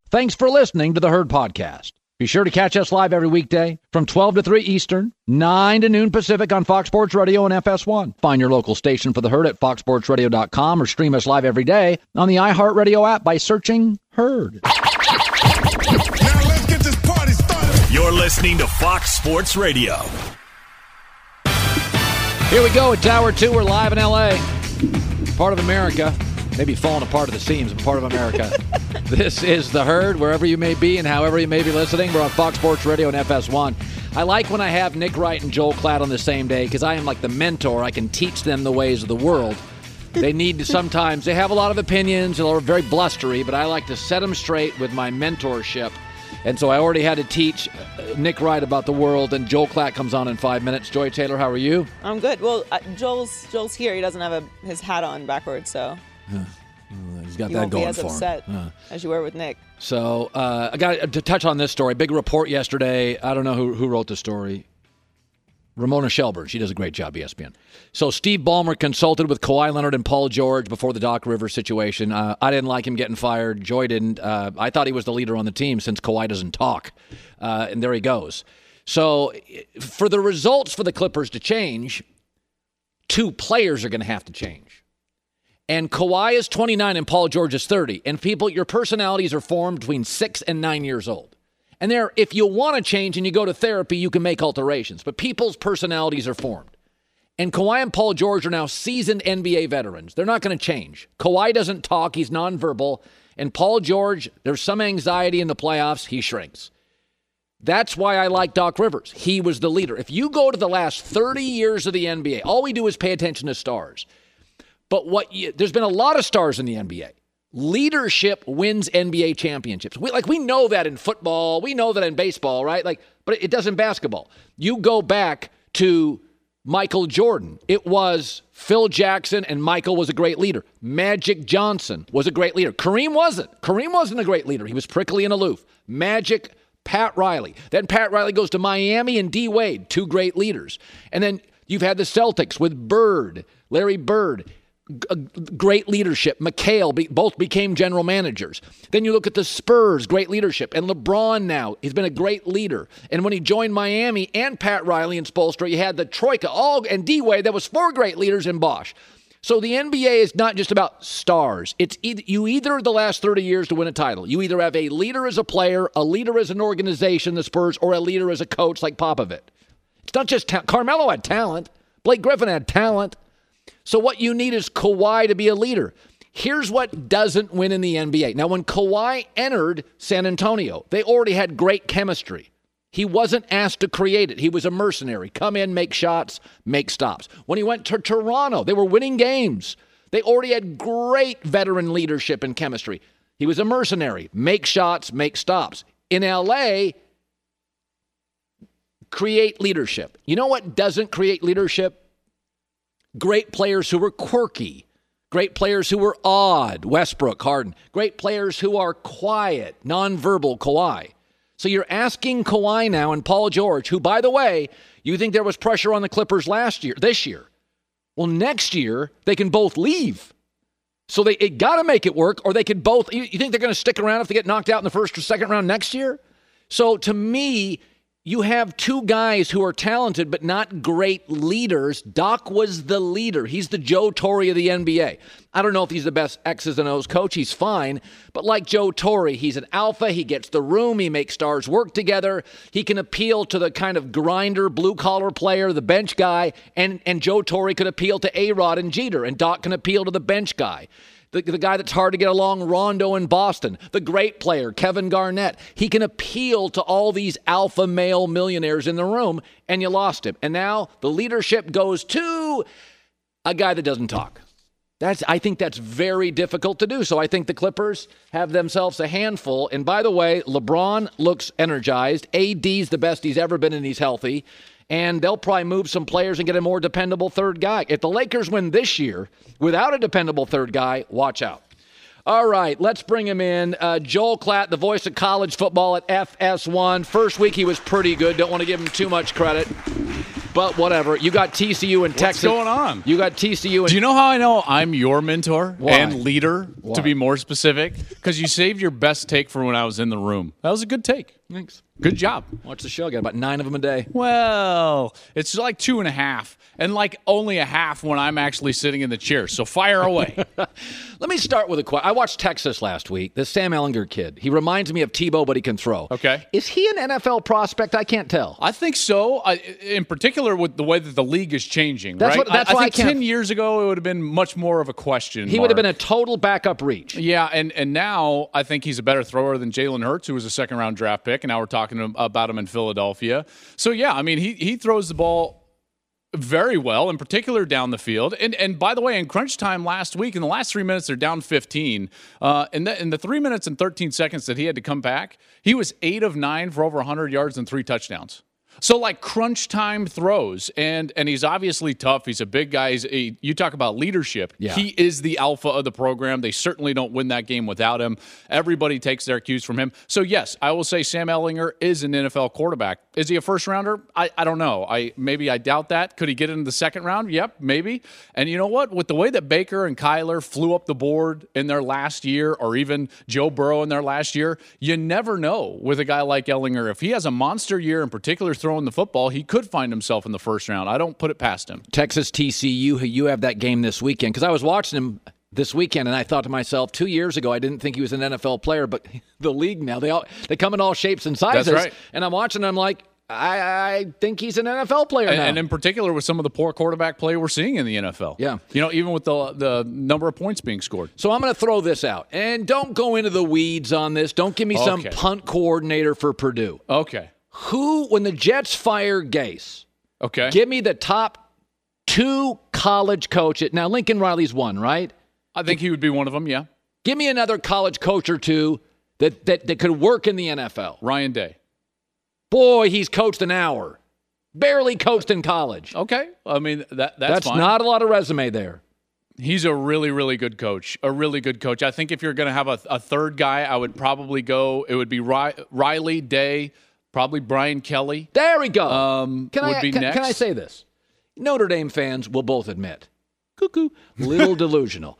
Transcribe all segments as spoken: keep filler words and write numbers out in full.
Thanks for listening to the Herd Podcast. Be sure to catch us live every weekday from twelve to three Eastern, nine to noon Pacific on Fox Sports Radio and F S one. Find your local station for the Herd at fox sports radio dot com or stream us live every day on the iHeartRadio app by searching Herd. Now let's get this party started. You're listening to Fox Sports Radio. Here we go. It's hour two. We're live in L A. Part of America. Maybe falling apart at the seams, but part of America. This is The Herd, wherever you may be and however you may be listening. We're on Fox Sports Radio and F S one. I like when I have Nick Wright and Joel Klatt on the same day because I am like the mentor. I can teach them the ways of the world. They need to sometimes, they have a lot of opinions, they're very blustery, but I like to set them straight with my mentorship. And so I already had to teach Nick Wright about the world, and Joel Klatt comes on in five minutes. Joy Taylor, how are you? I'm good. Well, uh, Joel's Joel's here. He doesn't have a, his hat on backwards, so... Uh, he's got you that won't going be as for upset him. Uh. as you were with Nick. So uh, I got to touch on this story. Big report yesterday. I don't know who, who wrote the story. Ramona Shelburne. She does a great job, E S P N. So Steve Ballmer consulted with Kawhi Leonard and Paul George before the Doc Rivers situation. Uh, I didn't like him getting fired. Joy didn't. Uh, I thought he was the leader on the team since Kawhi doesn't talk. Uh, and there he goes. So for the results for the Clippers to change, two players are going to have to change. And Kawhi is twenty-nine and Paul George is thirty. And people, your personalities are formed between six and nine years old. And there, if you want to change and you go to therapy, you can make alterations. But people's personalities are formed. And Kawhi and Paul George are now seasoned N B A veterans. They're not going to change. Kawhi doesn't talk. He's nonverbal. And Paul George, there's some anxiety in the playoffs. He shrinks. That's why I like Doc Rivers. He was the leader. If you go to the last thirty years of the N B A, all we do is pay attention to stars. But what you, there's been a lot of stars in the N B A. Leadership wins N B A championships. We, like we know that in football, we know that in baseball, right? Like, but it does in basketball. You go back to Michael Jordan. It was Phil Jackson, and Michael was a great leader. Magic Johnson was a great leader. Kareem wasn't. Kareem wasn't a great leader. He was prickly and aloof. Magic, Pat Riley. Then Pat Riley goes to Miami and D. Wade, two great leaders. And then you've had the Celtics with Bird, Larry Bird. Great leadership. McHale, both became general managers. Then you look at the Spurs, great leadership. And LeBron now, he's been a great leader. And when he joined Miami and Pat Riley and Spoelstra, you had the Troika, all and D-Wade, that was four great leaders in Bosch. So the N B A is not just about stars. It's either, you either the last thirty years to win a title. You either have a leader as a player, a leader as an organization, the Spurs, or a leader as a coach like Popovich. It's not just ta- Carmelo had talent. Blake Griffin had talent. So what you need is Kawhi to be a leader. Here's what doesn't win in the N B A. Now, when Kawhi entered San Antonio, they already had great chemistry. He wasn't asked to create it. He was a mercenary. Come in, make shots, make stops. When he went to Toronto, they were winning games. They already had great veteran leadership and chemistry. He was a mercenary. Make shots, make stops. In L A, create leadership. You know what doesn't create leadership? Great players who are quirky. Great players who are odd. Westbrook, Harden. Great players who are quiet, nonverbal, Kawhi. So you're asking Kawhi now and Paul George, who, by the way, you think there was pressure on the Clippers last year, this year. Well, next year, they can both leave. So they got to make it work, or they could both. You, you think they're going to stick around if they get knocked out in the first or second round next year? So to me, you have two guys who are talented but not great leaders. Doc was the leader. He's the Joe Torre of the N B A. I don't know if he's the best X's and O's coach. He's fine. But like Joe Torre, he's an alpha. He gets the room. He makes stars work together. He can appeal to the kind of grinder, blue-collar player, the bench guy. And, and Joe Torre could appeal to A-Rod and Jeter. And Doc can appeal to the bench guy. The, the guy that's hard to get along, Rondo in Boston. The great player, Kevin Garnett. He can appeal to all these alpha male millionaires in the room, and you lost him. And now the leadership goes to a guy that doesn't talk. That's I think that's very difficult to do. So I think the Clippers have themselves a handful. And by the way, LeBron looks energized. A D's the best he's ever been, and he's healthy. And they'll probably move some players and get a more dependable third guy. If the Lakers win this year without a dependable third guy, watch out. All right, let's bring him in. Uh, Joel Klatt, the voice of college football at F S one. First week he was pretty good. Don't want to give him too much credit. But whatever. You got T C U and Texas. What's going on? You got T C U and Do you know how I know I'm your mentor Why? and leader, Why? to be more specific? Because you saved your best take for when I was in the room. That was a good take. Thanks. Good job. Watch the show. I got about nine of them a day. Well, it's like two and a half, and like only a half when I'm actually sitting in the chair. So fire away. Let me start with a question. I watched Texas last week. This Sam Ehlinger kid. He reminds me of Tebow, but he can throw. Okay. Is he an N F L prospect? I can't tell. I think so. I, in particular, with the way that the league is changing. That's right? what- that's I, I why I think can't- ten years ago it would have been much more of a question. He mark. would have been a total backup reach. Yeah, and, and now I think he's a better thrower than Jalen Hurts, who was a second round draft pick, and now we're talking about him in Philadelphia. So yeah, I mean he he throws the ball very well, in particular down the field. And and by the way, in crunch time last week, in the last three minutes, they're down fifteen. Uh, in the in the three minutes and thirteen seconds that he had to come back, he was eight of nine for over one hundred yards and three touchdowns. So like crunch time throws, and and he's obviously tough. He's a big guy. He's a, you talk about leadership. Yeah. He is the alpha of the program. They certainly don't win that game without him. Everybody takes their cues from him. So yes, I will say Sam Ehlinger is an N F L quarterback. Is he a first rounder? I, I don't know. I maybe I doubt that. Could he get into the second round? Yep, maybe. And you know what? With the way that Baker and Kyler flew up the board in their last year, or even Joe Burrow in their last year, you never know with a guy like Ehlinger. If he has a monster year, in particular throwing the football, he could find himself in the first round. I don't put it past him. Texas T C U, you have that game this weekend. Because I was watching him this weekend, and I thought to myself, two years ago, I didn't think he was an N F L player, but the league now, they all they come in all shapes and sizes. That's right. And I'm watching, I'm like, I, I think he's an N F L player And, now. and in particular with some of the poor quarterback play we're seeing in the N F L. Yeah. You know, even with the the number of points being scored. So I'm going to throw this out. And don't go into the weeds on this. Don't give me some Okay. punt coordinator for Purdue. Okay. Who, when the Jets fire Gase, Okay. give me the top two college coaches. Now, Lincoln Riley's one, right? I think he would be one of them, yeah. Give me another college coach or two that, that, that could work in the N F L. Ryan Day. Boy, he's coached an hour. Barely coached in college. Okay. I mean, that that's, That's fine. not a lot of resume there. He's a really, really good coach. A really good coach. I think if you're going to have a, a third guy, I would probably go, it would be Ry- Riley, Day, probably Brian Kelly. There we go. Um, can would I, be can, next. can I say this? Notre Dame fans will both admit, cuckoo, little delusional.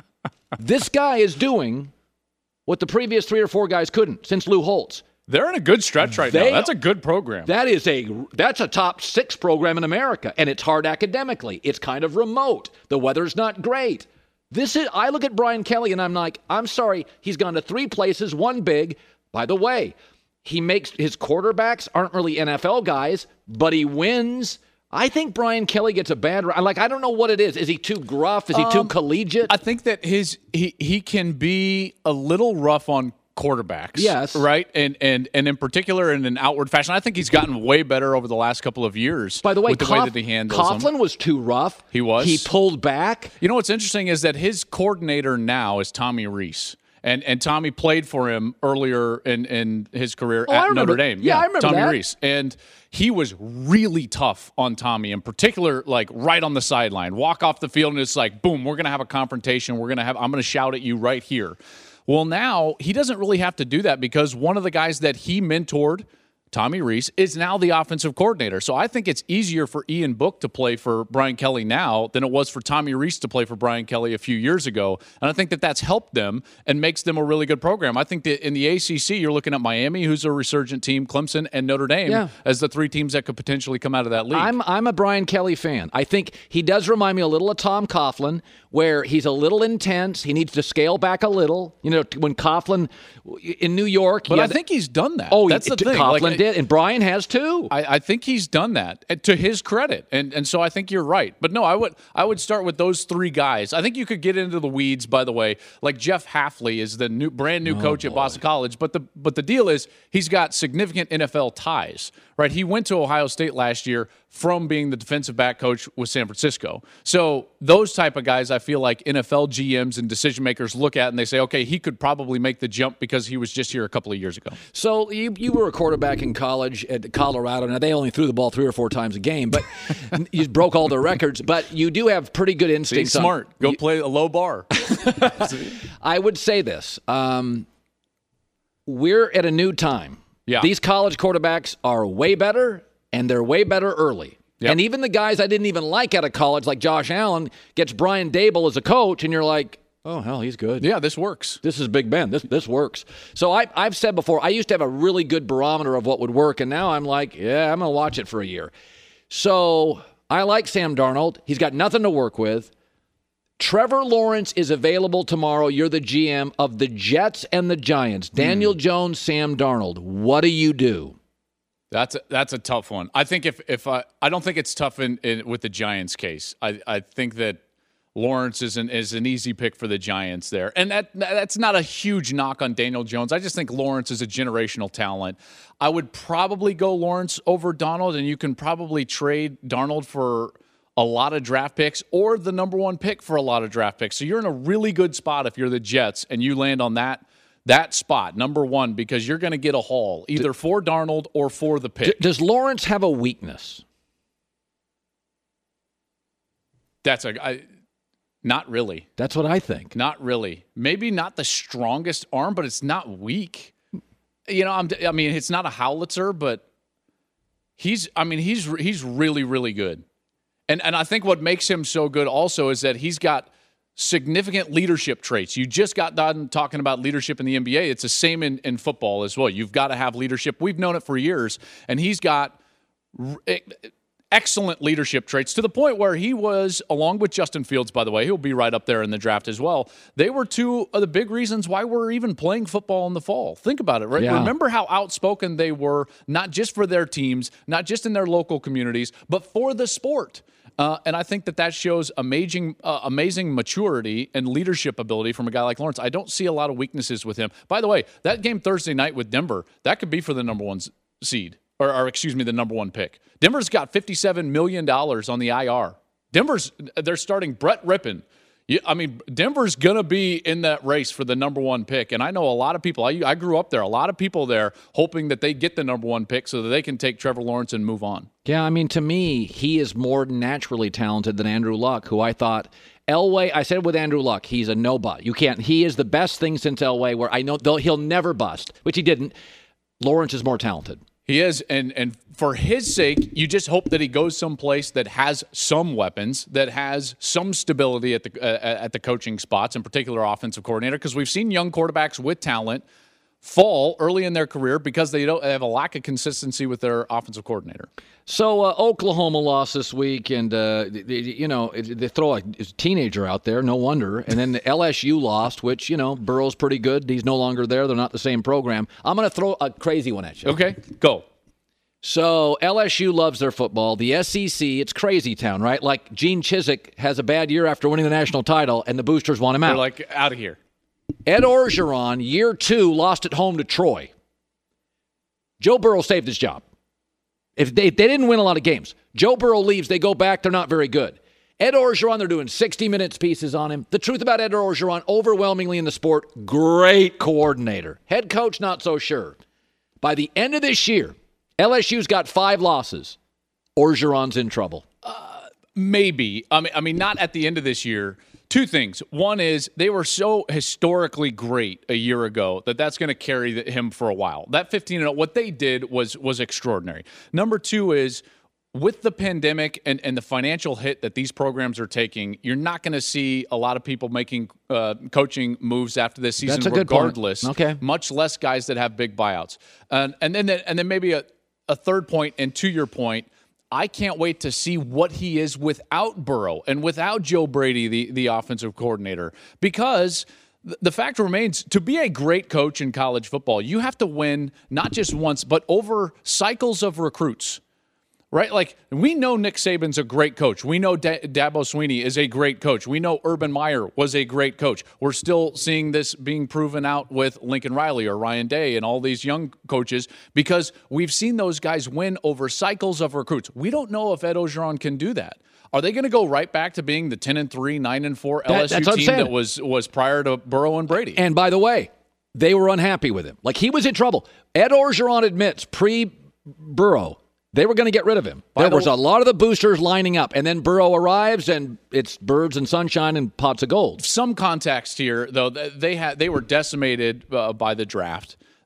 This guy is doing what the previous three or four guys couldn't since Lou Holtz. They're in a good stretch right They- now. That's a good program. That is a that's a top six program in America, and it's hard academically. It's kind of remote. The weather's not great. This is I look at Brian Kelly and I'm like, I'm sorry, he's gone to three places, one big. By the way, he makes his quarterbacks aren't really N F L guys, but he wins. I think Brian Kelly gets a bad like I don't know what it is. Is he too gruff? Is he too Um, collegiate? I think that his he he can be a little rough on quarterbacks. Yes. Right? And and and in particular in an outward fashion. I think he's gotten way better over the last couple of years. By the way, with the Cough- way that he handles Coughlin them. was too rough. He was. He pulled back. You know what's interesting is that his coordinator now is Tommy Rees. And and Tommy played for him earlier in, in his career Oh, I at remember- Notre Dame. yeah, I remember Tommy that. Rees. And he was really tough on Tommy, in particular, like right on the sideline. Walk off the field and it's like, boom, we're gonna have a confrontation. We're gonna have I'm gonna shout at you right here. Well, now he doesn't really have to do that because one of the guys that he mentored, Tommy Rees, is now the offensive coordinator. So I think it's easier for Ian Book to play for Brian Kelly now than it was for Tommy Rees to play for Brian Kelly a few years ago. And I think that that's helped them and makes them a really good program. I think that in the A C C, you're looking at Miami, who's a resurgent team, Clemson, and Notre Dame Yeah. as the three teams that could potentially come out of that league. I'm I'm a Brian Kelly fan. I think he does remind me a little of Tom Coughlin, where he's a little intense. He needs to scale back a little. You know, when Coughlin in New York, but he I had- think he's done that. oh, that's he, the thing. Coughlin Like, did, and Brian has too. I, I think he's done that uh, to his credit, and and so I think you're right. But no, I would I would start with those three guys. I think you could get into the weeds. By the way, like Jeff Hafley is the new brand new coach at Boston College, but the but the deal is he's got significant N F L ties. Right, he went to Ohio State last year from being the defensive back coach with San Francisco. So those type of guys, I feel like N F L G Ms and decision makers look at and they say, okay, he could probably make the jump because he was just here a couple of years ago. So you you were a quarterback in college at Colorado. Now they only threw the ball three or four times a game, but you broke all their records. But you do have pretty good Be instincts. on- smart. Go you- play a low bar. I would say this: um, we're at a new time. Yeah. These college quarterbacks are way better, and they're way better early. Yep. And even the guys I didn't even like out of college, like Josh Allen, gets Brian Dable as a coach, and you're like, oh, hell, he's good. Yeah, this works. This is Big Ben. This this works. So I, I've said before, I used to have a really good barometer of what would work, and now I'm like, yeah, I'm going to watch it for a year. So I like Sam Darnold. He's got nothing to work with. Trevor Lawrence is available tomorrow. You're the G M of the Jets and the Giants. Daniel mm. Jones, Sam Darnold. What do you do? That's a, that's a tough one. I think if if I I don't think it's tough in, in with the Giants case. I, I think that Lawrence is an is an easy pick for the Giants there, and that that's not a huge knock on Daniel Jones. I just think Lawrence is a generational talent. I would probably go Lawrence over Darnold, and you can probably trade Darnold for a lot of draft picks or the number one pick for a lot of draft picks. So you're in a really good spot if you're the Jets and you land on that that spot, number one, because you're going to get a haul either for Darnold or for the pick. Does Lawrence have a weakness? That's a I, not really. That's what I think. Not really. Maybe not the strongest arm, but it's not weak. You know, I'm, I mean, it's not a howitzer, but he's. I mean, he's he's really really good. And and I think what makes him so good also is that he's got significant leadership traits. You just got done talking about leadership in the N B A. It's the same in, in football as well. You've got to have leadership. We've known it for years. And he's got r- excellent leadership traits to the point where he was, along with Justin Fields, by the way, he'll be right up there in the draft as well. They were two of the big reasons why we're even playing football in the fall. Think about it, right? Yeah. Remember how outspoken they were, not just for their teams, not just in their local communities, but for the sport. Uh, and I think that that shows amazing, uh, amazing maturity and leadership ability from a guy like Lawrence. I don't see a lot of weaknesses with him. By the way, that game Thursday night with Denver, that could be for the number one seed, or, or excuse me, the number one pick. Denver's got fifty-seven million dollars on the I R. Denver's, they're starting Brett Rippon. Yeah, I mean, Denver's going to be in that race for the number one pick. And I know a lot of people, I, I grew up there, a lot of people there hoping that they get the number one pick so that they can take Trevor Lawrence and move on. Yeah, I mean, to me, he is more naturally talented than Andrew Luck, who I thought Elway, I said with Andrew Luck, he's a no-but. You can't, he is the best thing since Elway, where I know he'll never bust, which he didn't. Lawrence is more talented. He is, and and for his sake, you just hope that he goes someplace that has some weapons, that has some stability at the uh, at the coaching spots, in particular offensive coordinator, because we've seen young quarterbacks with talent fall early in their career because they don't they have a lack of consistency with their offensive coordinator. So uh, Oklahoma lost this week, and uh, they, you know they throw a teenager out there, no wonder. And then the L S U lost, which you know Burrow's pretty good. He's no longer there; they're not the same program. I'm going to throw a crazy one at you. Okay, go. So L S U loves their football. The S E C, it's crazy town, right? Like Gene Chizik has a bad year after winning the national title, and the boosters want him out. They're like, out of here. Ed Orgeron, year two, lost at home to Troy. Joe Burrow saved his job. If they, they didn't win a lot of games, Joe Burrow leaves, they go back, they're not very good. Ed Orgeron, they're doing sixty minutes pieces on him. The truth about Ed Orgeron, overwhelmingly in the sport, great coordinator. Head coach, not so sure. By the end of this year, L S U's got five losses. Orgeron's in trouble. Uh, maybe. I mean, I mean, not at the end of this year. Two things. One is they were so historically great a year ago that that's going to carry him for a while. That fifteen and oh, what they did was was extraordinary. Number two is with the pandemic and, and the financial hit that these programs are taking, you're not going to see a lot of people making uh, coaching moves after this season, that's a good regardless. Point. Okay. Much less guys that have big buyouts. And and then and then maybe a, a third point, and to your point, I can't wait to see what he is without Burrow and without Joe Brady, the, the offensive coordinator, because the fact remains, to be a great coach in college football, you have to win not just once, but over cycles of recruits. Right? Like, we know Nick Saban's a great coach. We know D- Dabo Swinney is a great coach. We know Urban Meyer was a great coach. We're still seeing this being proven out with Lincoln Riley or Ryan Day and all these young coaches because we've seen those guys win over cycles of recruits. We don't know if Ed Orgeron can do that. Are they going to go right back to being the ten and three, nine and four L S U that, team that was, was prior to Burrow and Brady? And by the way, they were unhappy with him. Like, he was in trouble. Ed Orgeron admits, pre-Burrow, they were going to get rid of him. There was a lot of the boosters lining up, and then Burrow arrives, and it's birds and sunshine and pots of gold. Some context here, though, they had they were decimated uh, by the draft.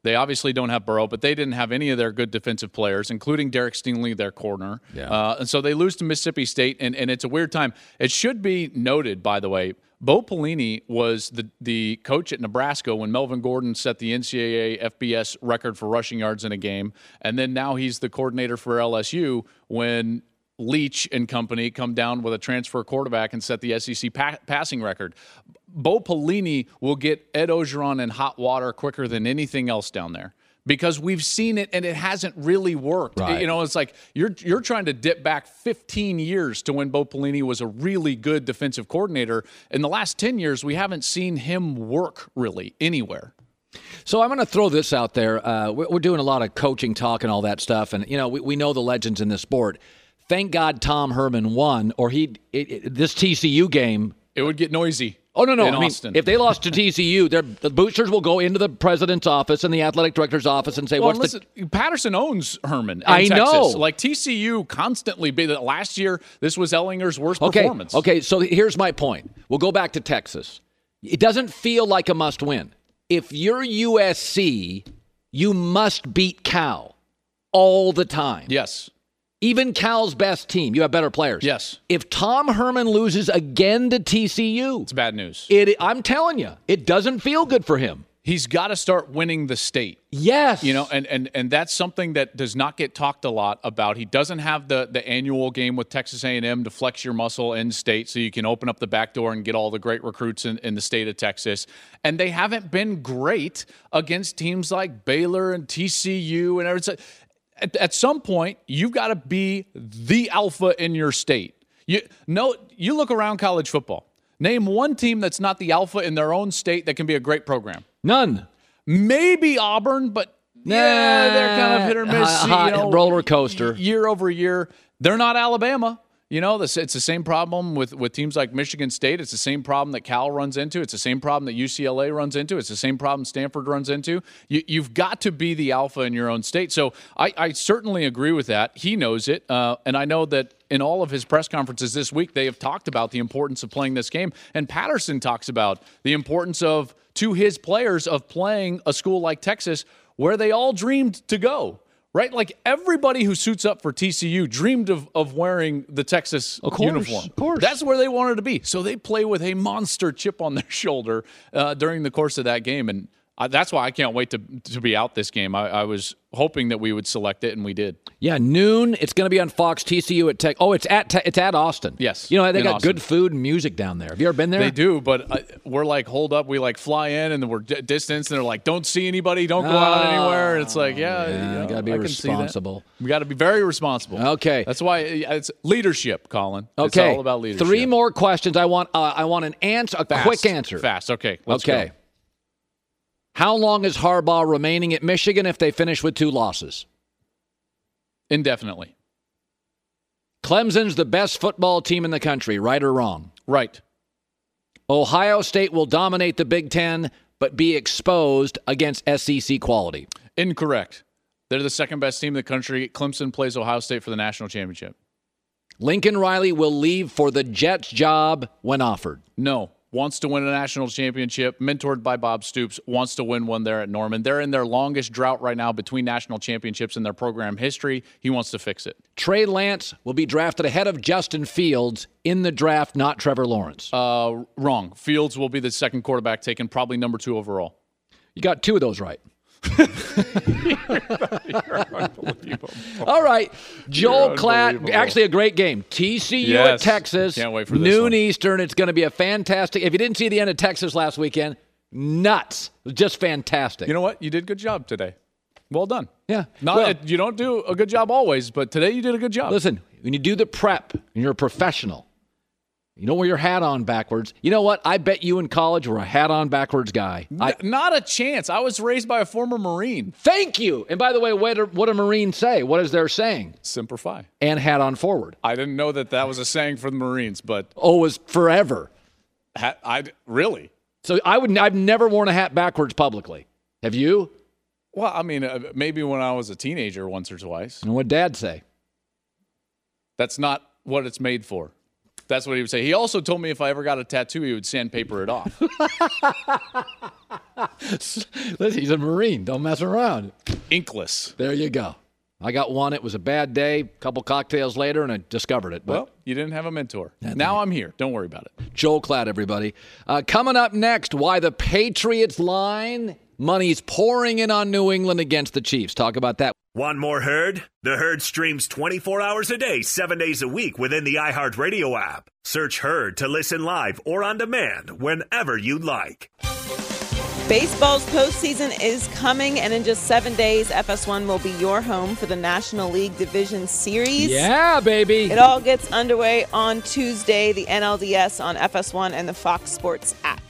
They obviously don't have Burrow, but they didn't have any of their good defensive players, including Derek Stingley, their corner. Yeah. Uh, and so they lose to Mississippi State, and, and it's a weird time. It should be noted, by the way, Bo Pelini was the, the coach at Nebraska when Melvin Gordon set the N C double A F B S record for rushing yards in a game. And then now he's the coordinator for L S U when Leach and company come down with a transfer quarterback and set the S E C pa- passing record. Bo Pelini will get Ed Orgeron in hot water quicker than anything else down there because we've seen it and it hasn't really worked. Right. You know, it's like you're you're trying to dip back fifteen years to when Bo Pelini was a really good defensive coordinator. In the last ten years, we haven't seen him work really anywhere. So I'm going to throw this out there. Uh, we're, we're doing a lot of coaching talk and all that stuff, and you know we, we know the legends in this sport. Thank God Tom Herman won, or he this T C U game. It would get noisy. Oh, no, no. In I mean, Austin. if they lost to T C U, the boosters will go into the president's office and the athletic director's office and say, well, what's listen, the... Patterson owns Herman in I Texas. know. Like T C U constantly, be the last year, this was Ellinger's worst okay, performance. Okay, so here's my point. We'll go back to Texas. It doesn't feel like a must-win. If you're U S C, you must beat Cal all the time. Yes. Even Cal's best team, you have better players. Yes. If Tom Herman loses again to T C U, It's bad news. it, I'm telling you, it doesn't feel good for him. He's got to start winning the state. Yes. You know, and, and and that's something that does not get talked a lot about. He doesn't have the the annual game with Texas A and M to flex your muscle in state so you can open up the back door and get all the great recruits in, in the state of Texas. And they haven't been great against teams like Baylor and T C U and everything. At, at some point, you've got to be the alpha in your state. You no, you look around college football. Name one team that's not the alpha in their own state that can be a great program. None. Maybe Auburn, but yeah, they're kind of hit or miss. Hot, you know, roller coaster. Year over year. They're not Alabama. You know, it's the same problem with, with teams like Michigan State. It's the same problem that Cal runs into. It's the same problem that U C L A runs into. It's the same problem Stanford runs into. You, you've got to be the alpha in your own state. So I, I certainly agree with that. He knows it. Uh, and I know that in all of his press conferences this week, they have talked about the importance of playing this game. And Patterson talks about the importance of, to his players, of playing a school like Texas where they all dreamed to go. Right? Like everybody who suits up for T C U dreamed of, of wearing the Texas of course, uniform. Of course. That's where they wanted to be. So they play with a monster chip on their shoulder uh, during the course of that game. And I, that's why I can't wait to to be out this game. I, I was hoping that we would select it, and we did. Yeah, noon. It's going to be on Fox. T C U at Tech. Oh, it's at te- it's at Austin. Yes, you know they got Austin. good food and music down there. Have you ever been there? They do, but uh, we're like hold up. We like fly in, and then we're d- distance, and they're like, don't see anybody, don't go oh, out anywhere. And it's like, yeah, yeah, you know, got to be I can see that. responsible. We got to be very responsible. Okay, that's why it's leadership, Colin. Okay, it's all about leadership. Three more questions. I want uh, I want an answer, a Fast. quick answer. Fast. Okay. Let's okay. Go. How long is Harbaugh remaining at Michigan if they finish with two losses? Indefinitely. Clemson's the best football team in the country, right or wrong? Right. Ohio State will dominate the Big Ten, but be exposed against S E C quality. Incorrect. They're the second best team in the country. Clemson plays Ohio State for the national championship. Lincoln Riley will leave for the Jets job when offered. No. Wants to win a national championship, mentored by Bob Stoops, wants to win one there at Norman. They're in their longest drought right now between national championships in their program history. He wants to fix it. Trey Lance will be drafted ahead of Justin Fields in the draft, not Trevor Lawrence. Uh, wrong. Fields will be the second quarterback taken, probably number two overall. You got two of those right. You're unbelievable. All right. Joel You're Klatt, actually a great game. T C U yes. at Texas. Can't wait for this Noon one. Eastern. It's going to be a fantastic. If you didn't see the end of Texas last weekend, nuts. It was just fantastic. You know what? You did a good job today. Well done. Yeah. Not Well, you don't do a good job always, but today you did a good job. Listen, when you do the prep and you're a professional, you don't wear your hat on backwards. You know what? I bet you in college were a hat on backwards guy. I, N- not a chance. I was raised by a former Marine. thank you. And by the way, what do, what do Marines say? What is their saying? Semper Fi. And hat on forward. I didn't know that that was a saying for the Marines, but Oh, was forever. hat, I really. So I would. I've never worn a hat backwards publicly. Have you? Well, I mean, uh, maybe when I was a teenager once or twice. And what Dad say? That's not what it's made for. That's what he would say. He also told me if I ever got a tattoo, he would sandpaper it off. Listen, he's a Marine. Don't mess around. Inkless. There you go. I got one. It was a bad day. A couple cocktails later, and I discovered it. But Well, you didn't have a mentor. Now I'm here. Don't worry about it. Joel Klatt, everybody. Uh, coming up next, why the Patriots line. Money's pouring in on New England against the Chiefs. Talk about that. Want more Herd? The Herd streams twenty-four hours a day, seven days a week within the iHeartRadio app. Search Herd to listen live or on demand whenever you like. Baseball's postseason is coming, and in just seven days, F S one will be your home for the National League Division Series. Yeah, baby. It all gets underway on Tuesday, the N L D S on F S one and the Fox Sports app.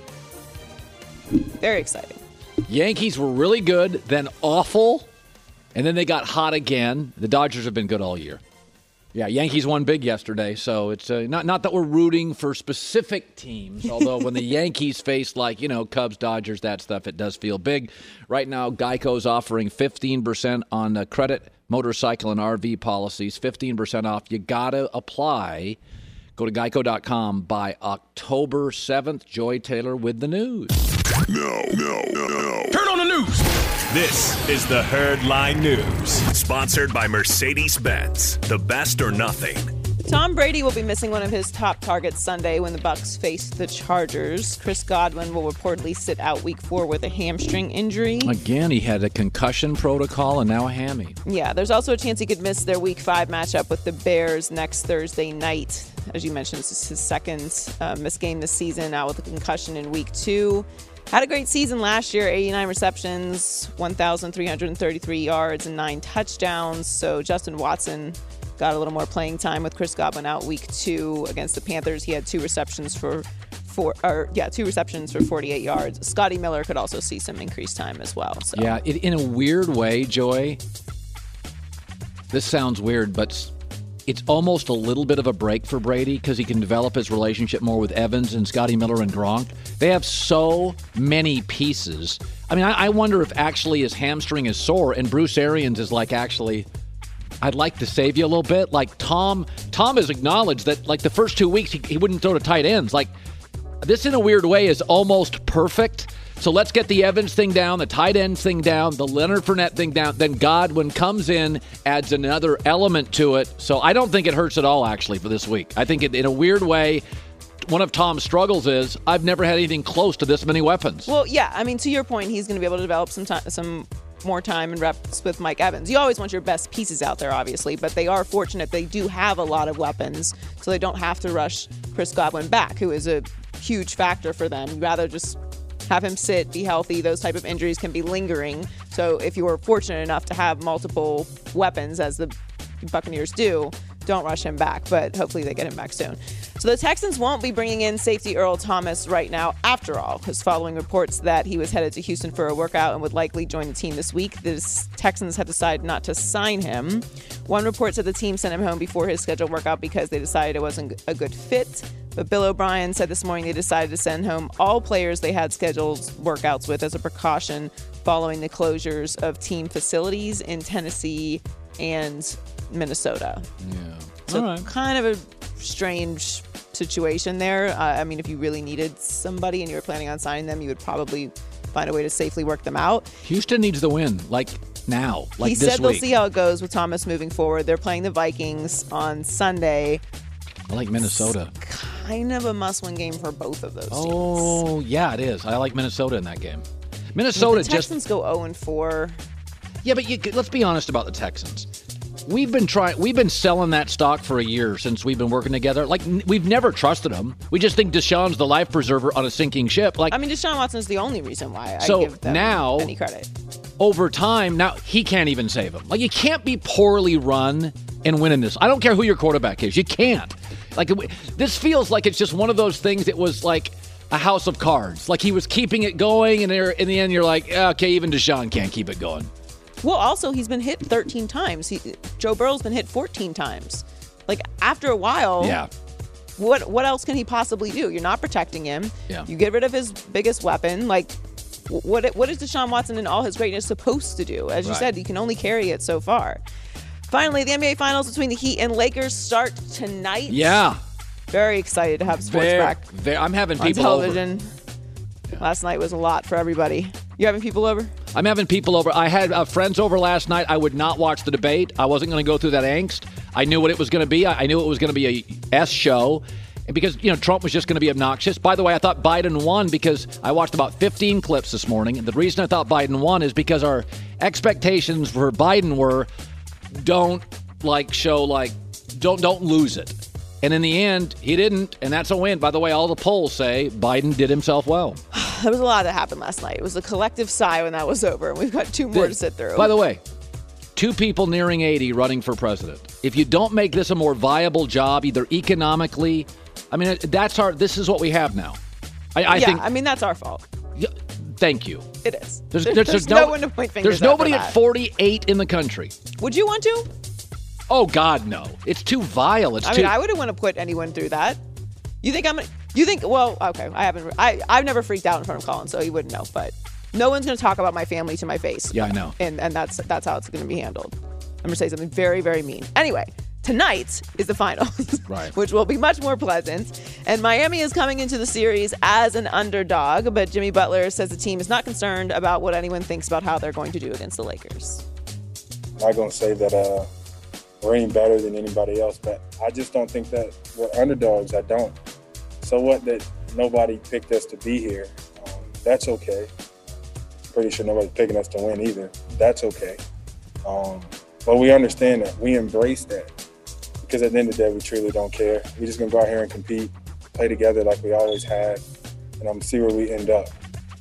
Very exciting. Yankees were really good, then awful, and then they got hot again. The Dodgers have been good all year. Yeah, Yankees won big yesterday, so it's uh, not not that we're rooting for specific teams, although when the Yankees face, like, you know, Cubs, Dodgers, that stuff, it does feel big. Right now, Geico's offering fifteen percent on uh, credit, motorcycle, and R V policies, fifteen percent off. You got to apply. Go to geico dot com by October seventh. Joy Taylor with the news. No, no, no, no. Turn on the news. This is the Herd Line News, sponsored by Mercedes-Benz. The best or nothing. Tom Brady will be missing one of his top targets Sunday when the Bucs face the Chargers. Chris Godwin will reportedly sit out week four with a hamstring injury. Again, he had a concussion protocol and now a hammy. Yeah, there's also a chance he could miss their week five matchup with the Bears next Thursday night. As you mentioned, this is his second uh, missed game this season, out with a concussion in week two. Had a great season last year, eighty-nine receptions, one thousand three hundred thirty-three yards, and nine touchdowns. So Justin Watson got a little more playing time with Chris Godwin out week two against the Panthers. He had two receptions for four, or yeah, two receptions for forty-eight yards. Scotty Miller could also see some increased time as well. So. Yeah, it, in a weird way, Joy, this sounds weird, but it's almost a little bit of a break for Brady because he can develop his relationship more with Evans and Scotty Miller and Gronk. They have so many pieces. I mean, I, I wonder if actually his hamstring is sore and Bruce Arians is like, actually, I'd like to save you a little bit. Like Tom, Tom has acknowledged that like the first two weeks he, he wouldn't throw to tight ends. Like this in a weird way is almost perfect. So let's get the Evans thing down, the tight end thing down, the Leonard Fournette thing down. Then Godwin comes in, adds another element to it. So I don't think it hurts at all, actually, for this week. I think it, in a weird way, one of Tom's struggles is I've never had anything close to this many weapons. Well, yeah, I mean, to your point, he's going to be able to develop some time, some more time and reps with Mike Evans. You always want your best pieces out there, obviously, but they are fortunate they do have a lot of weapons, so they don't have to rush Chris Godwin back, who is a huge factor for them. You'd rather just have him sit, be healthy. Those type of injuries can be lingering. So if you were fortunate enough to have multiple weapons, as the Buccaneers do, don't rush him back, but hopefully they get him back soon. So the Texans won't be bringing in safety Earl Thomas right now after all, because following reports that he was headed to Houston for a workout and would likely join the team this week, the Texans have decided not to sign him. One report said the team sent him home before his scheduled workout because they decided it wasn't a good fit. But Bill O'Brien said this morning they decided to send home all players they had scheduled workouts with as a precaution following the closures of team facilities in Tennessee and Minnesota. Yeah. So all right. kind of a strange situation there. Uh, I mean, if you really needed somebody and you were planning on signing them, you would probably find a way to safely work them out. Houston needs the win, like now, like he this said they'll week. see how it goes with Thomas moving forward. They're playing the Vikings on Sunday. I like Minnesota. It's kind of a must-win game for both of those teams. Oh, yeah, it is. I like Minnesota in that game. Minnesota If the just Texans go oh and four. Yeah, but you, let's be honest about the Texans. We've been trying. We've been selling that stock for a year since we've been working together. Like n- we've never trusted them. We just think Deshaun's the life preserver on a sinking ship. Like I mean, Deshaun Watson's the only reason why I So give them now- any credit. over time, now he can't even save them. Like you can't be poorly run and win in this. I don't care who your quarterback is. You can't. Like it, this feels like it's just one of those things. It was like a house of cards. Like he was keeping it going, and there in the end, you're like, okay, even Deshaun can't keep it going. Well, also, he's been hit thirteen times. He, Joe Burrow's been hit fourteen times. Like, after a while, Yeah. what what else can he possibly do? You're not protecting him. Yeah. You get rid of his biggest weapon. Like, what what is Deshaun Watson and all his greatness supposed to do? As you Right. said, he can only carry it so far. Finally, the N B A Finals between the Heat and Lakers start tonight. Yeah. Very excited to have sports Very, back very, I'm having on people over. television. Last night was a lot for everybody. You having people over? I'm having people over. I had uh, friends over last night. I would not watch the debate. I wasn't going to go through that angst. I knew what it was going to be. I, I knew it was going to be a S show. And because, you know, Trump was just going to be obnoxious. By the way, I thought Biden won because I watched about fifteen clips this morning. And the reason I thought Biden won is because our expectations for Biden were don't, like, show, like, don't don't lose it. And in the end, he didn't, and that's a win. By the way, all the polls say Biden did himself well. There was a lot that happened last night. It was a collective sigh when that was over, and we've got two more to sit through. By the way, two people nearing eighty running for president. If you don't make this a more viable job, either economically, I mean, that's our. This is what we have now. I, I yeah, think. I mean, that's our fault. Yeah, thank you. It is. There's, there's, there's, there's no, no one to point fingers There's nobody at, at forty-eight in the country. Would you want to? Oh God, no! It's too vile. It's I too. mean, I wouldn't want to put anyone through that. You think I'm gonna? You think? Well, okay. I haven't. I I've never freaked out in front of Colin, so he wouldn't know. But no one's gonna talk about my family to my face. Yeah, I know. And and that's that's how it's gonna be handled. I'm gonna say something very very mean. Anyway, tonight is the finals, right? Which will be much more pleasant. And Miami is coming into the series as an underdog, but Jimmy Butler says the team is not concerned about what anyone thinks about how they're going to do against the Lakers. I'm not gonna say that. Uh, We're any better than anybody else, but I just don't think that we're underdogs. I don't. So what that nobody picked us to be here. Um, that's okay. Pretty sure nobody's picking us to win either. That's okay. Um, but we understand that. We embrace that. Because at the end of the day, we truly don't care. We're just going to go out here and compete, play together like we always have, and um, see where we end up.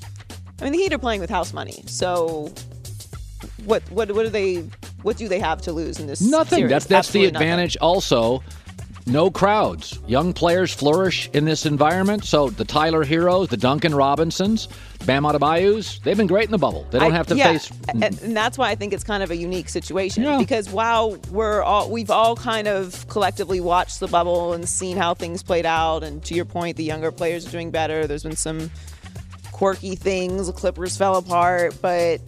I mean, the Heat are playing with house money. So what what what do they what do they have to lose in this Nothing. series? That's that's the Absolutely advantage. Nothing. Also, no crowds. Young players flourish in this environment. So the Tyler Heroes, the Duncan Robinsons, Bam Adebayus, they've been great in the bubble. They don't I, have to yeah, face. and, and that's why I think it's kind of a unique situation. Yeah. Because while we're all we've all kind of collectively watched the bubble and seen how things played out, and to your point, the younger players are doing better. There's been some quirky things. The Clippers fell apart, but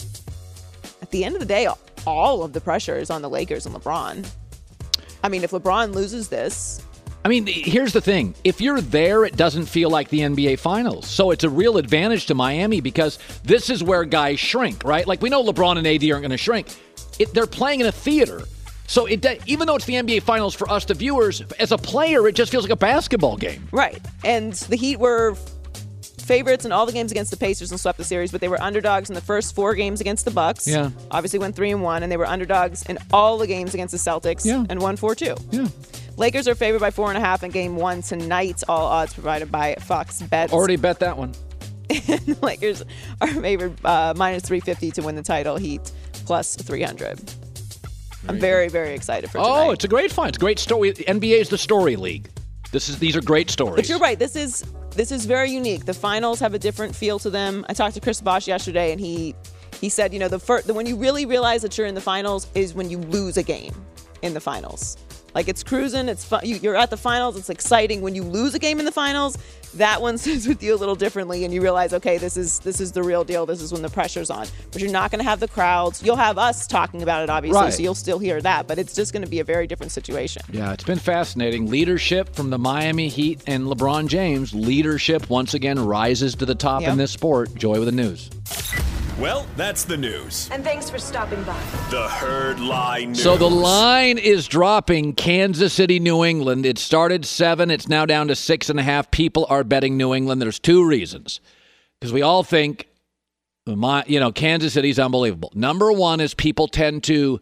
at the end of the day, all of the pressure is on the Lakers and LeBron. I mean, if LeBron loses this... I mean, here's the thing. If you're there, it doesn't feel like the N B A Finals. So it's a real advantage to Miami because this is where guys shrink, right? Like, we know LeBron and A D aren't going to shrink. It, they're playing in a theater. So it, even though it's the N B A Finals for us, the viewers, as a player, it just feels like a basketball game. Right. And the Heat were favorites in all the games against the Pacers and swept the series, but they were underdogs in the first four games against the Bucks. Yeah. Obviously went three and one, and they were underdogs in all the games against the Celtics. Yeah. And won four two. Yeah. Lakers are favored by four and a half in game one tonight. All odds provided by Fox Bets. Already bet that one. The Lakers are favored uh, minus three fifty to win the title. Heat plus three hundred. I'm very, very excited for tonight. Oh, it's a great find. It's a great story. The N B A is the story league. This is These are great stories. But you're right. This is this is very unique. The finals have a different feel to them. I talked to Chris Bosh yesterday, and he he said, you know, the first, the when you really realize that you're in the finals is when you lose a game in the finals. Like, it's cruising, it's fun. You, you're at the finals, it's exciting. When you lose a game in the finals, that one sits with you a little differently, and you realize, okay, this is this is the real deal. This is when the pressure's on. But you're not going to have the crowds. You'll have us talking about it, obviously, right. So you'll still hear that. But it's just going to be a very different situation. Yeah, it's been fascinating. Leadership from the Miami Heat and LeBron James. Leadership, once again, rises to the top Yep. in this sport. Joy with the news. Well, that's the news. And thanks for stopping by. The Herd Lie News. So the line is dropping. Kansas City, New England. It started seven. It's now down to six and a half. People are betting New England. There's two reasons. Because we all think, my, you know, Kansas City's unbelievable. Number one is people tend to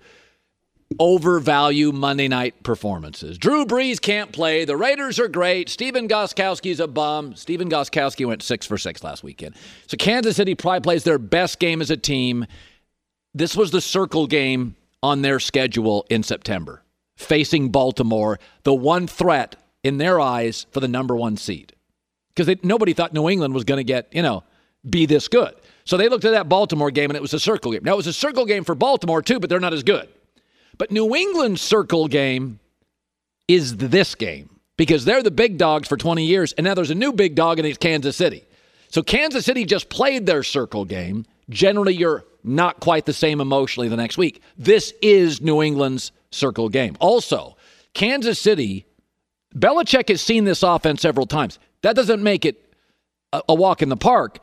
overvalue Monday night performances. Drew Brees can't play. The Raiders are great. Stephen Gostkowski's a bum. Stephen Gostkowski went six for six last weekend. So Kansas City probably plays their best game as a team. This was the circle game on their schedule in September, facing Baltimore, the one threat in their eyes for the number one seed. Because nobody thought New England was going to get, you know, be this good. So they looked at that Baltimore game, and it was a circle game. Now, it was a circle game for Baltimore, too, but they're not as good. But New England's circle game is this game because they're the big dogs for twenty years, and now there's a new big dog, and it's Kansas City. So Kansas City just played their circle game. Generally, you're not quite the same emotionally the next week. This is New England's circle game. Also, Kansas City, Belichick has seen this offense several times. That doesn't make it a, a walk in the park,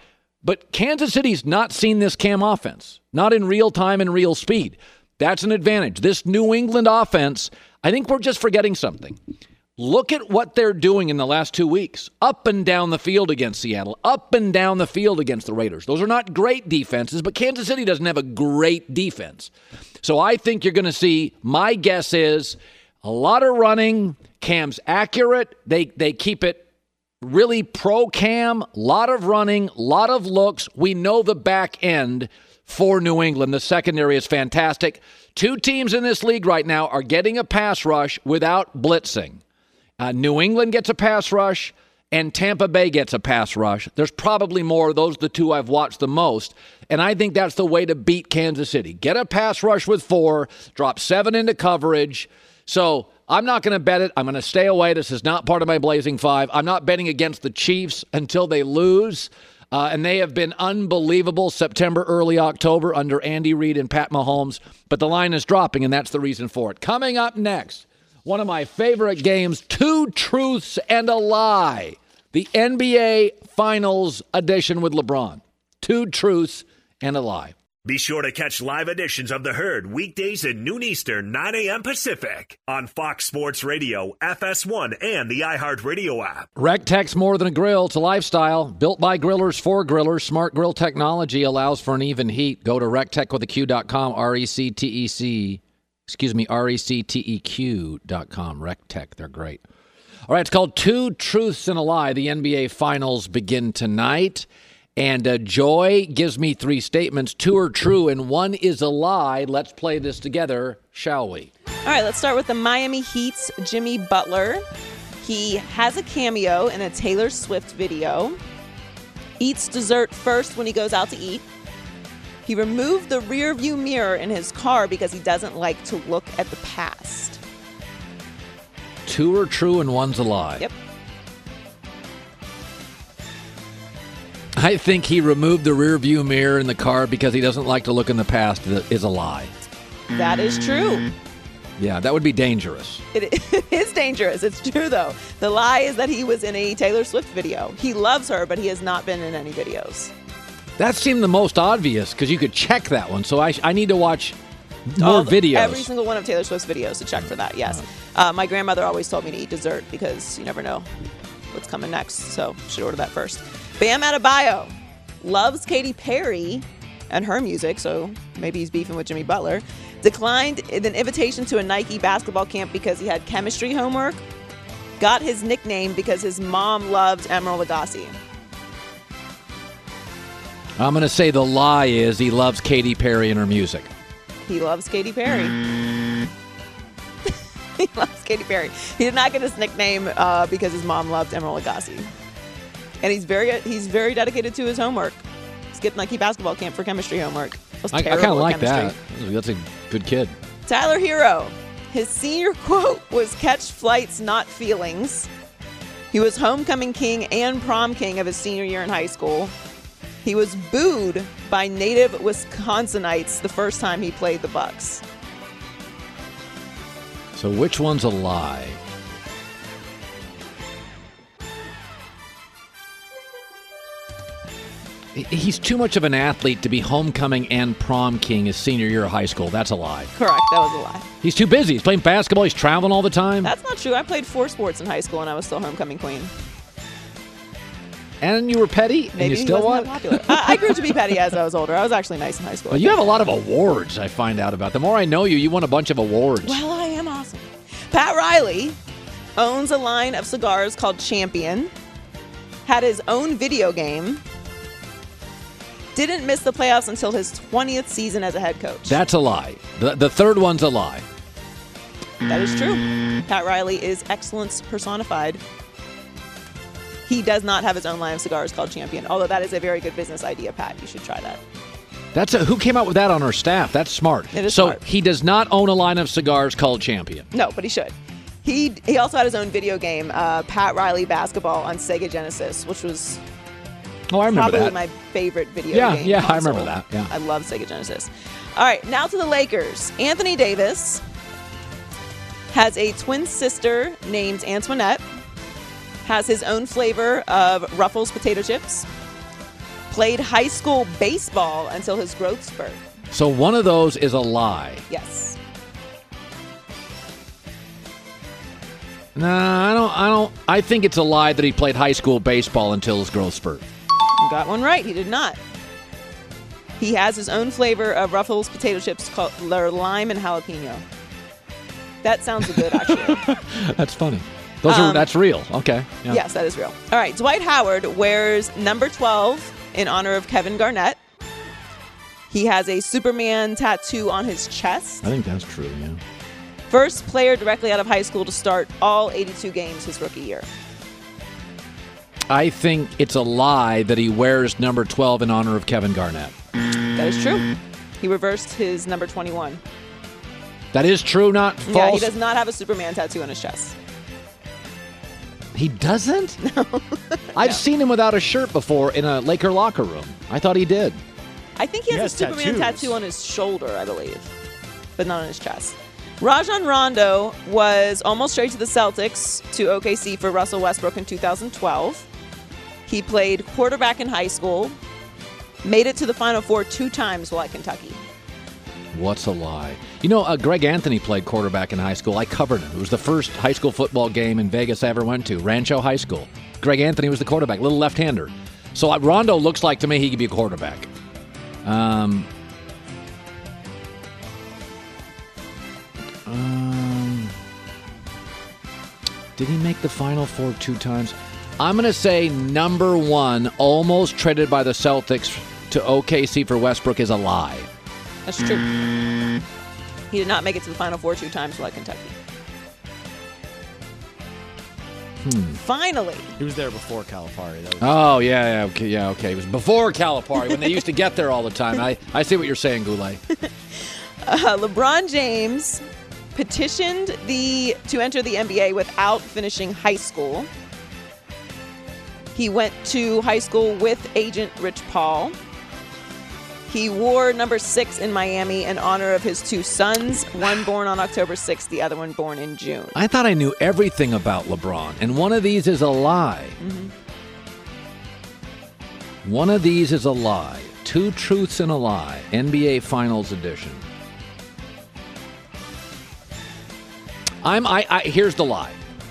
But Kansas City's not seen this Cam offense, not in real time and real speed. That's an advantage. This New England offense, I think we're just forgetting something. Look at what they're doing in the last two weeks. Up and down the field against Seattle. Up and down the field against the Raiders. Those are not great defenses, but Kansas City doesn't have a great defense. So I think you're going to see, my guess is, a lot of running. Cam's accurate. They they keep it really pro-Cam. A lot of running, a lot of looks. We know the back end for New England. The secondary is fantastic. Two teams in this league right now are getting a pass rush without blitzing. Uh, New England gets a pass rush, and Tampa Bay gets a pass rush. There's probably more. Those are the two I've watched the most. And I think that's the way to beat Kansas City. Get a pass rush with four, drop seven into coverage. So I'm not going to bet it. I'm going to stay away. This is not part of my Blazing Five. I'm not betting against the Chiefs until they lose. Uh, and they have been unbelievable September, early October under Andy Reid and Pat Mahomes. But the line is dropping, and that's the reason for it. Coming up next, one of my favorite games, Two Truths and a Lie. The N B A Finals edition with LeBron. Two Truths and a Lie. Be sure to catch live editions of The Herd weekdays at noon Eastern, nine a.m. Pacific on Fox Sports Radio, F S one, and the iHeartRadio app. RecTech's more than a grill. It's a lifestyle. Built by grillers for grillers. Smart grill technology allows for an even heat. Go to rectech with a Q dot com, R E C T E C. Excuse me, R E C T E Q dot com. RecTech, they're great. All right, it's called Two Truths and a Lie. The N B A Finals begin tonight. And uh, Joy gives me three statements. Two are true and one is a lie. Let's play this together, shall we? All right, let's start with the Miami Heat's Jimmy Butler. He has a cameo in a Taylor Swift video. Eats dessert first when he goes out to eat. He removed the rear view mirror in his car because he doesn't like to look at the past. Two are true and one's a lie. Yep. I think he removed the rear view mirror in the car because he doesn't like to look in the past is a lie. That is true. Yeah, that would be dangerous. It is dangerous. It's true, though. The lie is that he was in a Taylor Swift video. He loves her, but he has not been in any videos. That seemed the most obvious because you could check that one. So I, I need to watch more All, videos. Every single one of Taylor Swift's videos to check for that, yes. Uh, my grandmother always told me to eat dessert because you never know what's coming next. So should order that first. Bam Adebayo loves Katy Perry and her music, so maybe he's beefing with Jimmy Butler. Declined an invitation to a Nike basketball camp because he had chemistry homework. Got his nickname because his mom loved Emeril Lagasse. I'm going to say the lie is he loves Katy Perry and her music. He loves Katy Perry. He loves Katy Perry. He did not get his nickname uh, because his mom loved Emeril Lagasse. And he's very he's very dedicated to his homework. Skipped Nike basketball camp for chemistry homework. I, I kind of like chemistry. that. That's a good kid. Tyler Hero. His senior quote was catch flights, not feelings. He was homecoming king and prom king of his senior year in high school. He was booed by native Wisconsinites the first time he played the Bucks. So which one's a lie? He's too much of an athlete to be homecoming and prom king his senior year of high school. That's a lie. Correct. That was a lie. He's too busy. He's playing basketball. He's traveling all the time. That's not true. I played four sports in high school and I was still homecoming queen. And you were petty? Maybe and you still wasn't what? that popular. I, I grew to be petty as I was older. I was actually nice in high school. Well, you have a lot of awards, I find out about. The more I know you, you won a bunch of awards. Well, I am awesome. Pat Riley owns a line of cigars called Champion. Had his own video game. Didn't miss the playoffs until his twentieth season as a head coach. That's a lie. The, the third one's a lie. That is true. Pat Riley is excellence personified. He does not have his own line of cigars called Champion, although that is a very good business idea, Pat. You should try that. That's a, who came up with that on our staff? That's smart. It is so smart. He does not own a line of cigars called Champion. No, but he should. He he also had his own video game, uh, Pat Riley Basketball on Sega Genesis, which was Oh, I remember probably that. my favorite video yeah, game Yeah, console. I remember that. Yeah. I love Sega Genesis. All right, now to the Lakers. Anthony Davis has a twin sister named Antoinette, has his own flavor of Ruffles potato chips, played high school baseball until his growth spurt. So one of those is a lie. Yes. Nah, I don't. I don't. I think it's a lie that he played high school baseball until his growth spurt. You got one right. He did not. He has his own flavor of Ruffles potato chips called they're lime and jalapeno. That sounds good, actually. That's funny. Those Um, are. That's real. Okay. Yeah. Yes, that is real. All right, Dwight Howard wears number twelve in honor of Kevin Garnett. He has a Superman tattoo on his chest. I think that's true. Yeah. First player directly out of high school to start all eighty-two games his rookie year. I think it's a lie that he wears number twelve in honor of Kevin Garnett. That is true. He reversed his number twenty-one. That is true, not false. Yeah, he does not have a Superman tattoo on his chest. He doesn't? No. I've seen him without a shirt before in a Laker locker room. I thought he did. I think he has, He has a Superman tattoos. tattoo on his shoulder, I believe, but not on his chest. Rajon Rondo was almost straight to the Celtics to O K C for Russell Westbrook in two thousand twelve. He played quarterback in high school, made it to the Final Four two times while at Kentucky. What's a lie? You know, uh, Greg Anthony played quarterback in high school. I covered him. It was the first high school football game in Vegas I ever went to, Rancho High School. Greg Anthony was the quarterback, little left-hander. So uh, Rondo looks like to me he could be a quarterback. Um, um, did he make the Final Four two times? I'm going to say number one, almost traded by the Celtics to O K C for Westbrook, is a lie. That's true. He did not make it to the Final Four two times while at Kentucky. Hmm. Finally, He was there before Calipari. That was Oh, yeah, yeah, okay, yeah, okay. It was before Calipari, when they used to get there all the time. I, I see what you're saying, Goulet. uh, LeBron James petitioned the to enter the N B A without finishing high school. He went to high school with agent Rich Paul. He wore number six in Miami in honor of his two sons, one born on October sixth, the other one born in June. I thought I knew everything about LeBron, and one of these is a lie. Mm-hmm. One of these is a lie. Two truths and a lie. N B A Finals edition. I'm. I. I here's the lie.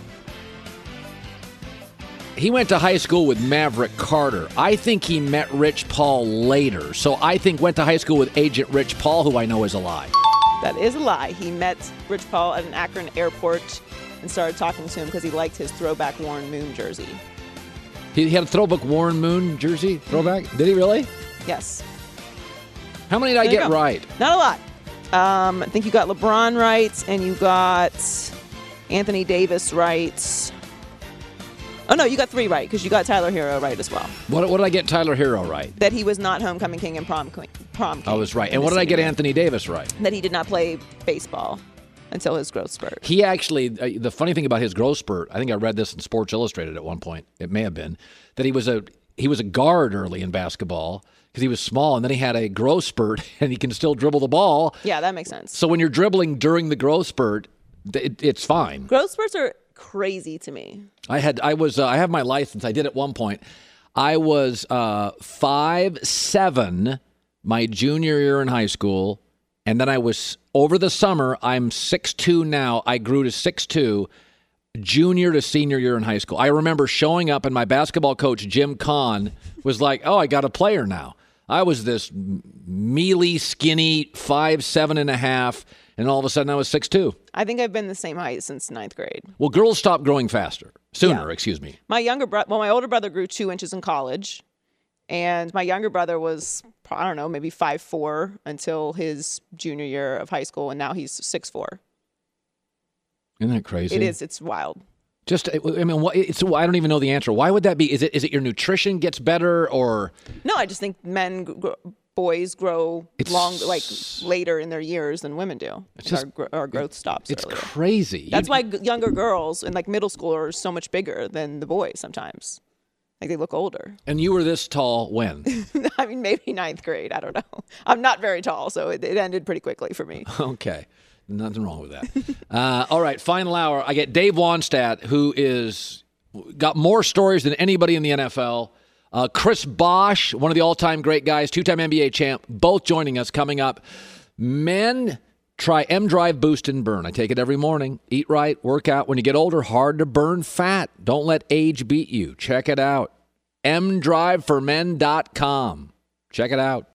He went to high school with Maverick Carter. I think he met Rich Paul later. So I think went to high school with agent Rich Paul, who I know is a lie. That is a lie. He met Rich Paul at an Akron airport and started talking to him because he liked his throwback Warren Moon jersey. He, he had a throwback Warren Moon jersey throwback. Did he really? Yes. How many did I There you get go. right? Not a lot. Um, I think you got LeBron right, and you got Anthony Davis right. Oh, no, you got three right, because you got Tyler Hero right as well. What, what did I get Tyler Hero right? That he was not homecoming king and prom king. Prom king I was right. in And what his did I get senior year. Anthony Davis right? That he did not play baseball until his growth spurt. He actually, uh, the funny thing about his growth spurt, I think I read this in Sports Illustrated at one point. It may have been that he was a he was a guard early in basketball because he was small, and then he had a growth spurt, and he can still dribble the ball. Yeah, that makes sense. So when you're dribbling during the growth spurt, th- it, it's fine. Growth spurts are crazy to me. I had I was uh, I have my license. I did at one point. I was uh, five seven my junior year in high school, and then I was over the summer. I'm six two now. I grew to six two junior to senior year in high school. I remember showing up, and my basketball coach Jim Kahn was like, "Oh, I got a player now." I was this mealy, skinny five seven and a half. And all of a sudden, I was six two. I think I've been the same height since ninth grade. Well, girls stop growing faster. Sooner, Yeah. excuse me. My younger brother, well, my older brother grew two inches in college, and my younger brother was, I don't know, maybe five four until his junior year of high school, and now he's six four. Isn't that crazy? It is. It's wild. Just, I mean, what- it's. I don't even know the answer. Why would that be? Is it? Is it your nutrition gets better, or No, I just think men, gr- boys grow It's- long, like later in their years than women do. It's Like just- our, gr- our growth stops it's earlier. crazy? That's You- why g- younger girls and like middle school are so much bigger than the boys sometimes. Like they look older. And you were this tall when? I mean, maybe ninth grade. I don't know. I'm not very tall, so it, it ended pretty quickly for me. Okay, nothing wrong with that. uh, all right, final hour. I get Dave Wannstedt, who is got more stories than anybody in the N F L. Uh, Chris Bosh, one of the all-time great guys, two-time N B A champ, both joining us coming up. Men, try M-Drive Boost and Burn. I take it every morning. Eat right, work out. When you get older, hard to burn fat. Don't let age beat you. Check it out. M drive for men dot com. Check it out.